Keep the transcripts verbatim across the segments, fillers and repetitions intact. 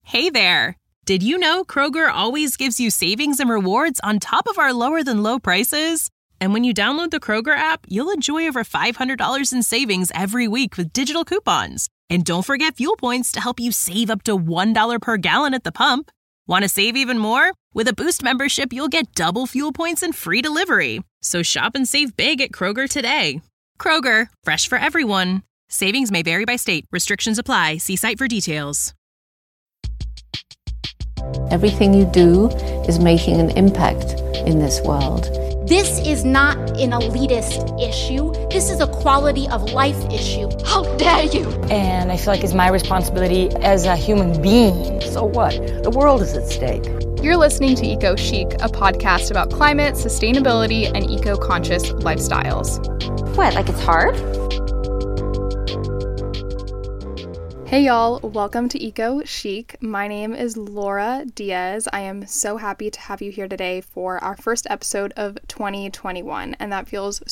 Hey there! Did you know Kroger always gives you savings and rewards on top of our lower-than-low prices? And when you download the Kroger app, you'll enjoy over five hundred dollars in savings every week with digital coupons. And don't forget fuel points to help you save up to one dollar per gallon at the pump. Want to save even more? With a Boost membership, you'll get double fuel points and free delivery. So shop and save big at Kroger today. Kroger, fresh for everyone. Savings may vary by state. Restrictions apply. See site for details. Everything you do is making an impact in this world. This is not an elitist issue. This is a quality of life issue. How dare you? And I feel like it's my responsibility as a human being. So what? The world is at stake. You're listening to Eco Chic, a podcast about climate, sustainability, and eco-conscious lifestyles. What, like it's hard? Hey y'all, welcome to Eco Chic. My name is Laura Diaz. I am so happy to have you here today for our first episode of twenty twenty-one, and that feels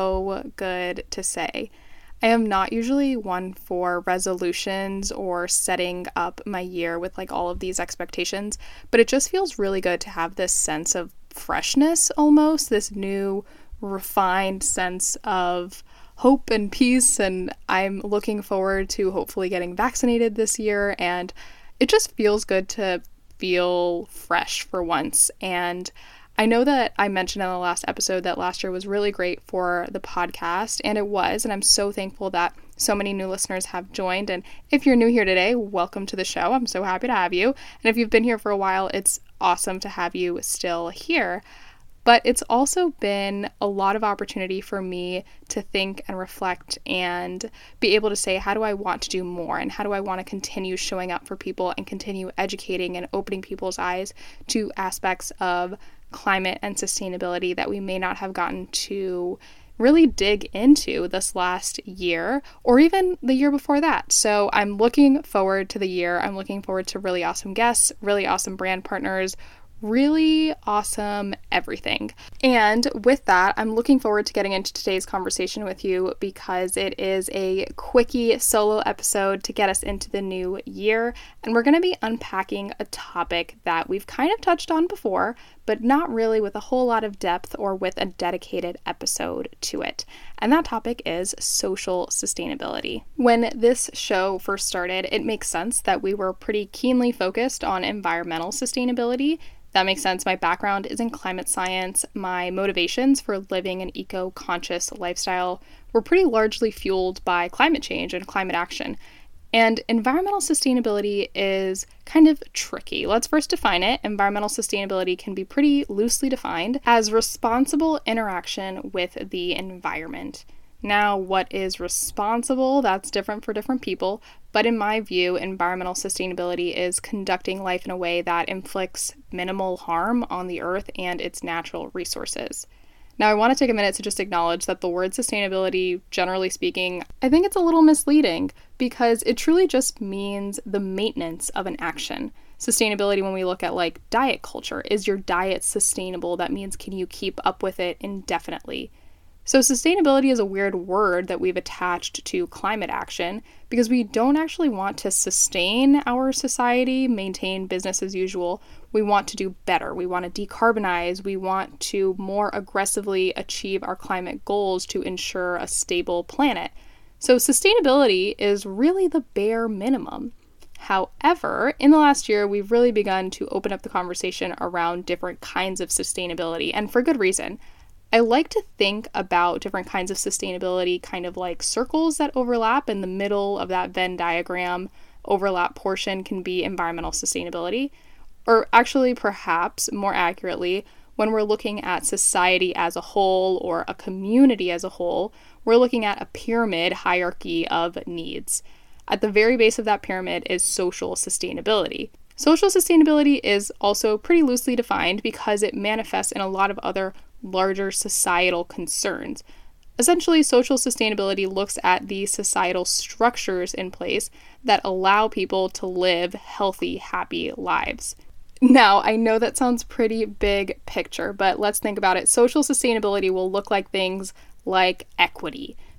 so good to say. I am not usually one for resolutions or setting up my year with like all of these expectations, but it just feels really good to have this sense of freshness almost, this new refined sense of hope and peace, and I'm looking forward to hopefully getting vaccinated this year, and it just feels good to feel fresh for once. And I know that I mentioned in the last episode that last year was really great for the podcast, and it was, and I'm so thankful that so many new listeners have joined. And if you're new here today, welcome to the show. I'm so happy to have you. And if you've been here for a while, it's awesome to have you still here. But it's also been a lot of opportunity for me to think and reflect and be able to say, how do I want to do more? And how do I want to continue showing up for people and continue educating and opening people's eyes to aspects of climate and sustainability that we may not have gotten to really dig into this last year or even the year before that. So I'm looking forward to the year. I'm looking forward to really awesome guests, really awesome brand partners, really awesome everything. And with that, I'm looking forward to getting into today's conversation with you because it is a quickie solo episode to get us into the new year. And we're going to be unpacking a topic that we've kind of touched on before, but not really with a whole lot of depth or with a dedicated episode to it. And that topic is social sustainability. When this show first started, it makes sense that we were pretty keenly focused on environmental sustainability. That makes sense. My background is in climate science. My motivations for living an eco-conscious lifestyle were pretty largely fueled by climate change and climate action. And environmental sustainability is kind of tricky. Let's first define it. Environmental sustainability can be pretty loosely defined as responsible interaction with the environment. Now, what is responsible? That's different for different people, but in my view, environmental sustainability is conducting life in a way that inflicts minimal harm on the earth and its natural resources. Now, I want to take a minute to just acknowledge that the word sustainability, generally speaking, I think it's a little misleading because it truly just means the maintenance of an action. Sustainability, when we look at like diet culture, is your diet sustainable? That means can you keep up with it indefinitely? So sustainability is a weird word that we've attached to climate action because we don't actually want to sustain our society, maintain business as usual. We want to do better. We want to decarbonize. We want to more aggressively achieve our climate goals to ensure a stable planet. So sustainability is really the bare minimum. However, in the last year, we've really begun to open up the conversation around different kinds of sustainability, and for good reason. I like to think about different kinds of sustainability kind of like circles that overlap. In the middle of that Venn diagram overlap portion can be environmental sustainability. Or actually, perhaps more accurately, when we're looking at society as a whole or a community as a whole, we're looking at a pyramid hierarchy of needs. At the very base of that pyramid is social sustainability. Social sustainability is also pretty loosely defined because it manifests in a lot of other larger societal concerns. Essentially, social sustainability looks at the societal structures in place that allow people to live healthy, happy lives. Now, I know that sounds pretty big picture, but let's think about it. Social sustainability will look like things like equity,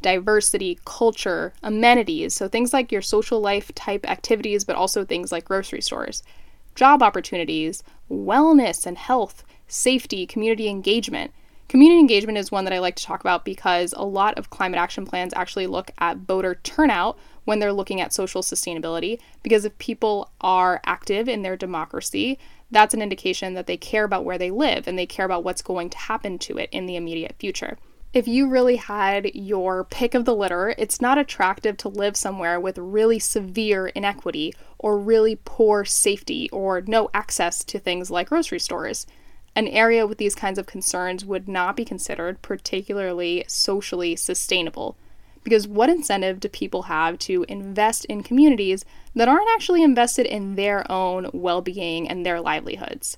diversity, culture, amenities, so things like your social life type activities, but also things like grocery stores, job opportunities, wellness and health, safety, community engagement. Community engagement is one that I like to talk about because a lot of climate action plans actually look at voter turnout when they're looking at social sustainability, because if people are active in their democracy, that's an indication that they care about where they live and they care about what's going to happen to it in the immediate future. If you really had your pick of the litter, it's not attractive to live somewhere with really severe inequity or really poor safety or no access to things like grocery stores. An area with these kinds of concerns would not be considered particularly socially sustainable. Because what incentive do people have to invest in communities that aren't actually invested in their own well-being and their livelihoods?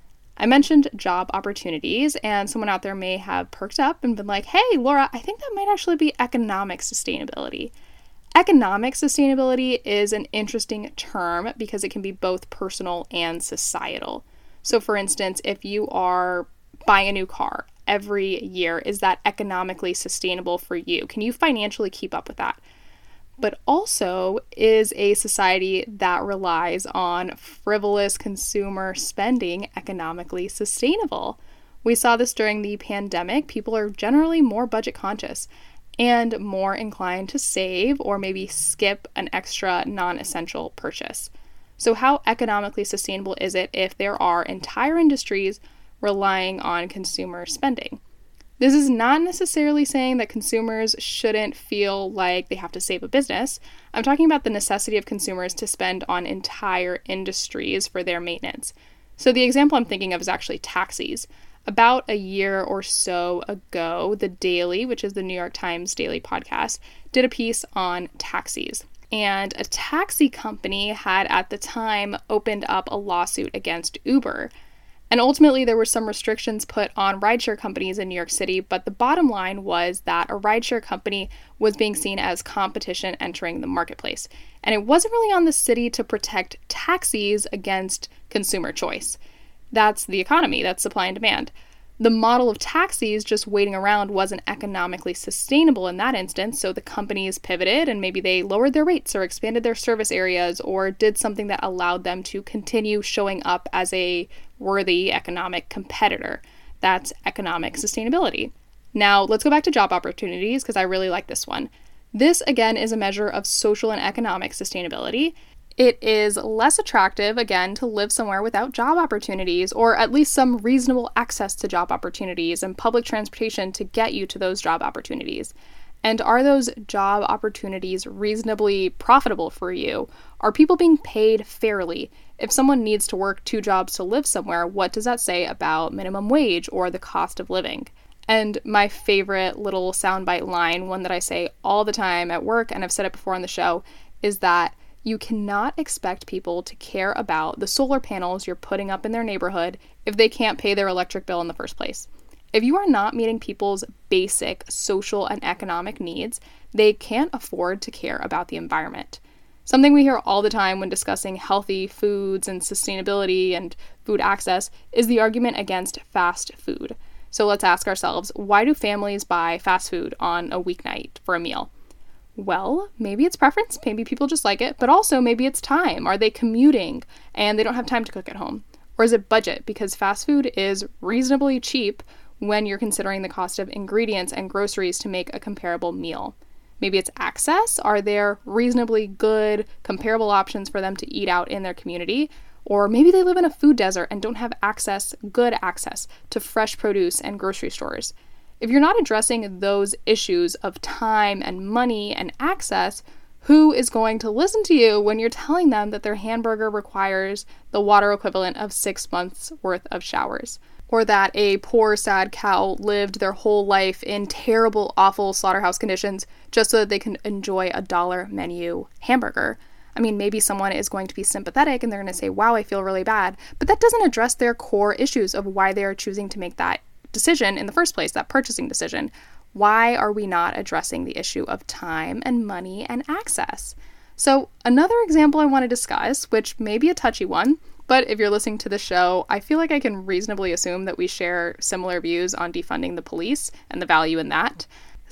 I mentioned job opportunities, and someone out there may have perked up and been like, hey, Laura, I think that might actually be economic sustainability. Economic sustainability is an interesting term because it can be both personal and societal. So for instance, if you are buying a new car every year, is that economically sustainable for you? Can you financially keep up with that? But also, is a society that relies on frivolous consumer spending economically sustainable? We saw this during the pandemic. People are generally more budget conscious and more inclined to save or maybe skip an extra non-essential purchase. So how economically sustainable is it if there are entire industries relying on consumer spending? This is not necessarily saying that consumers shouldn't feel like they have to save a business. I'm talking about the necessity of consumers to spend on entire industries for their maintenance. So the example I'm thinking of is actually taxis. About a year or so ago, The Daily, which is the New York Times daily podcast, did a piece on taxis. And a taxi company had at the time opened up a lawsuit against Uber. And ultimately, there were some restrictions put on rideshare companies in New York City, but the bottom line was that a rideshare company was being seen as competition entering the marketplace. And it wasn't really on the city to protect taxis against consumer choice. That's the economy, that's supply and demand. The model of taxis just waiting around wasn't economically sustainable in that instance, so the companies pivoted and maybe they lowered their rates or expanded their service areas or did something that allowed them to continue showing up as a worthy economic competitor. That's economic sustainability. Now, let's go back to job opportunities because I really like this one. This, again, is a measure of social and economic sustainability. It is less attractive, again, to live somewhere without job opportunities, or at least some reasonable access to job opportunities and public transportation to get you to those job opportunities. And are those job opportunities reasonably profitable for you? Are people being paid fairly? If someone needs to work two jobs to live somewhere, what does that say about minimum wage or the cost of living? And my favorite little soundbite line, one that I say all the time at work, and I've said it before on the show, is that you cannot expect people to care about the solar panels you're putting up in their neighborhood if they can't pay their electric bill in the first place. If you are not meeting people's basic social and economic needs, they can't afford to care about the environment. Something we hear all the time when discussing healthy foods and sustainability and food access is the argument against fast food. So let's ask ourselves, why do families buy fast food on a weeknight for a meal? Well, maybe it's preference, maybe people just like it, but also maybe it's time. Are they commuting and they don't have time to cook at home? Or is it budget? Because fast food is reasonably cheap when you're considering the cost of ingredients and groceries to make a comparable meal. Maybe it's access. Are there reasonably good, comparable options for them to eat out in their community? Or maybe they live in a food desert and don't have access, good access, to fresh produce and grocery stores. If you're not addressing those issues of time and money and access, who is going to listen to you when you're telling them that their hamburger requires the water equivalent of six months worth of showers? Or that a poor, sad cow lived their whole life in terrible, awful slaughterhouse conditions just so that they can enjoy a dollar menu hamburger? I mean, maybe someone is going to be sympathetic and they're going to say, wow, I feel really bad. But that doesn't address their core issues of why they are choosing to make that decision in the first place, that purchasing decision. Why are we not addressing the issue of time and money and access? So another example I want to discuss, which may be a touchy one, but if you're listening to the show, I feel like I can reasonably assume that we share similar views on defunding the police and the value in that.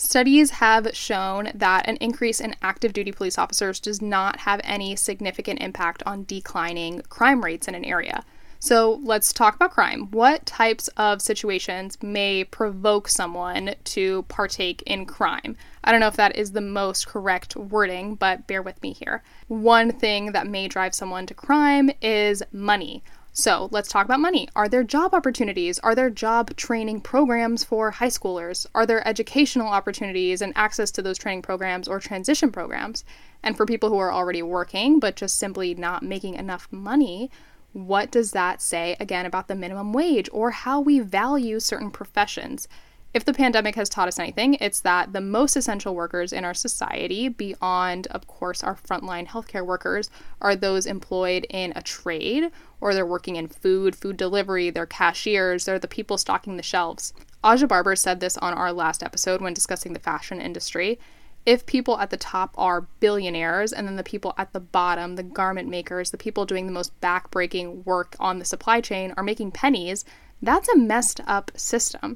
Studies have shown that an increase in active duty police officers does not have any significant impact on declining crime rates in an area. So let's talk about crime. What types of situations may provoke someone to partake in crime? I don't know if that is the most correct wording, but bear with me here. One thing that may drive someone to crime is money. So let's talk about money. Are there job opportunities? Are there job training programs for high schoolers? Are there educational opportunities and access to those training programs or transition programs? And for people who are already working, but just simply not making enough money, what does that say, again, about the minimum wage or how we value certain professions? If the pandemic has taught us anything, it's that the most essential workers in our society, beyond, of course, our frontline healthcare workers, are those employed in a trade, or they're working in food, food delivery, they're cashiers, they're the people stocking the shelves. Aja Barber said this on our last episode when discussing the fashion industry. If people at the top are billionaires and then the people at the bottom, the garment makers, the people doing the most backbreaking work on the supply chain are making pennies, that's a messed up system.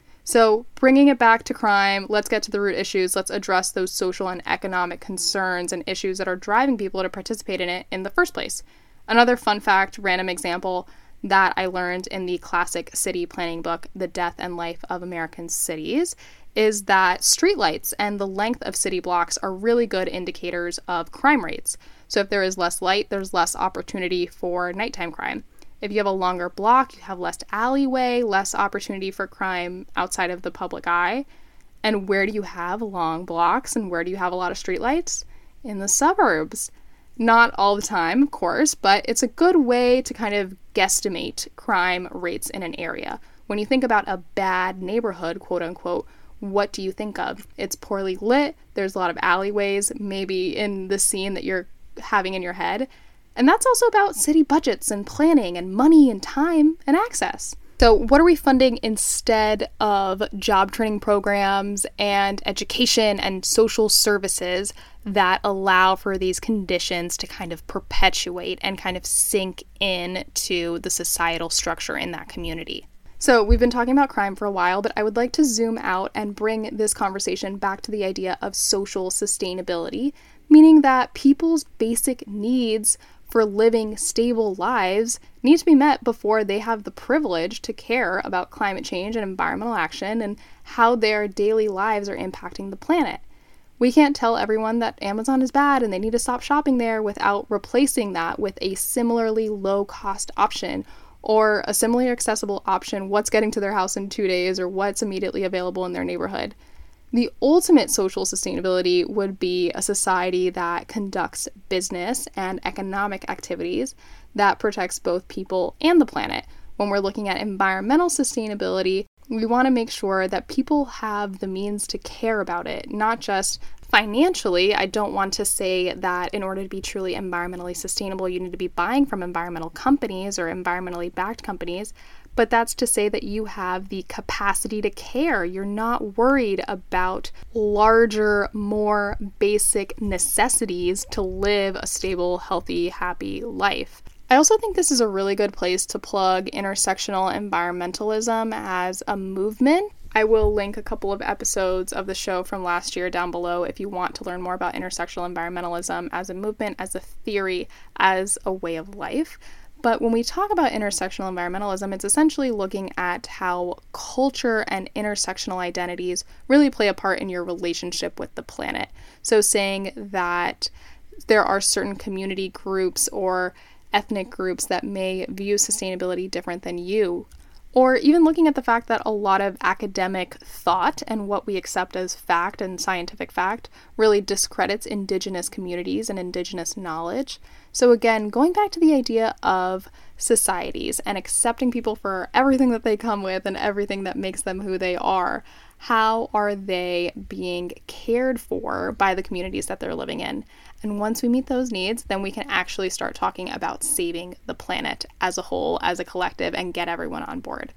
So bringing it back to crime, let's get to the root issues. Let's address those social and economic concerns and issues that are driving people to participate in it in the first place. Another fun fact, random example that I learned in the classic city planning book, The Death and Life of American Cities, is that streetlights and the length of city blocks are really good indicators of crime rates. So if there is less light, there's less opportunity for nighttime crime. If you have a longer block, you have less alleyway, less opportunity for crime outside of the public eye. And where do you have long blocks and where do you have a lot of streetlights? In the suburbs. Not all the time, of course, but it's a good way to kind of guesstimate crime rates in an area. When you think about a bad neighborhood, quote unquote, what do you think of? It's poorly lit, there's a lot of alleyways, maybe in the scene that you're having in your head. And that's also about city budgets and planning and money and time and access. So what are we funding instead of job training programs and education and social services that allow for these conditions to kind of perpetuate and kind of sink into the societal structure in that community? So we've been talking about crime for a while, but I would like to zoom out and bring this conversation back to the idea of social sustainability, meaning that people's basic needs for living stable lives need to be met before they have the privilege to care about climate change and environmental action and how their daily lives are impacting the planet. We can't tell everyone that Amazon is bad and they need to stop shopping there without replacing that with a similarly low-cost option or a similarly accessible option, what's getting to their house in two days or what's immediately available in their neighborhood. The ultimate social sustainability would be a society that conducts business and economic activities that protects both people and the planet. When we're looking at environmental sustainability, we want to make sure that people have the means to care about it, not just financially. I don't want to say that in order to be truly environmentally sustainable, you need to be buying from environmental companies or environmentally backed companies. But that's to say that you have the capacity to care. You're not worried about larger, more basic necessities to live a stable, healthy, happy life. I also think this is a really good place to plug intersectional environmentalism as a movement. I will link a couple of episodes of the show from last year down below if you want to learn more about intersectional environmentalism as a movement, as a theory, as a way of life. But when we talk about intersectional environmentalism, it's essentially looking at how culture and intersectional identities really play a part in your relationship with the planet. So saying that there are certain community groups or ethnic groups that may view sustainability different than you. Or even looking at the fact that a lot of academic thought and what we accept as fact and scientific fact really discredits indigenous communities and indigenous knowledge. So again, going back to the idea of societies and accepting people for everything that they come with and everything that makes them who they are, how are they being cared for by the communities that they're living in? And once we meet those needs, then we can actually start talking about saving the planet as a whole, as a collective, and get everyone on board.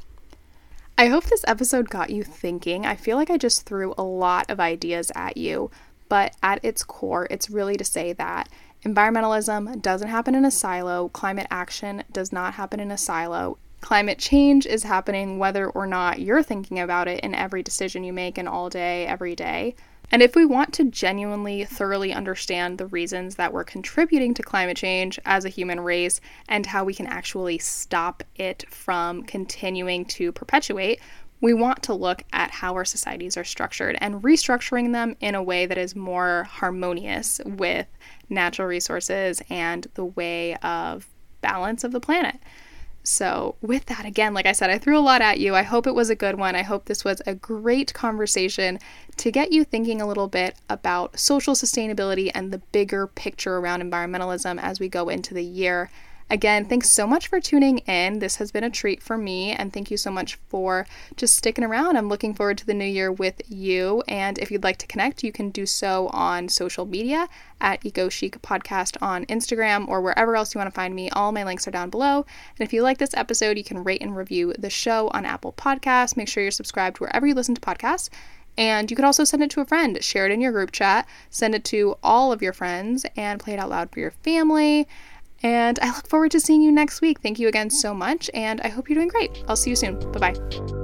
I hope this episode got you thinking. I feel like I just threw a lot of ideas at you, but at its core, it's really to say that environmentalism doesn't happen in a silo. Climate action does not happen in a silo. Climate change is happening whether or not you're thinking about it in every decision you make and all day, every day. And if we want to genuinely, thoroughly understand the reasons that we're contributing to climate change as a human race and how we can actually stop it from continuing to perpetuate, we want to look at how our societies are structured and restructuring them in a way that is more harmonious with natural resources and the way of balance of the planet. So with that, again, like I said, I threw a lot at you. I hope it was a good one. I hope this was a great conversation to get you thinking a little bit about social sustainability and the bigger picture around environmentalism as we go into the year. Again, thanks so much for tuning in. This has been a treat for me, and thank you so much for just sticking around. I'm looking forward to the new year with you, and if you'd like to connect, you can do so on social media at Eco Chic Podcast on Instagram or wherever else you want to find me. All my links are down below, and if you like this episode, you can rate and review the show on Apple Podcasts. Make sure you're subscribed wherever you listen to podcasts. And you could also send it to a friend, share it in your group chat, send it to all of your friends, and play it out loud for your family. And I look forward to seeing you next week. Thank you again so much, and I hope you're doing great. I'll see you soon. Bye-bye.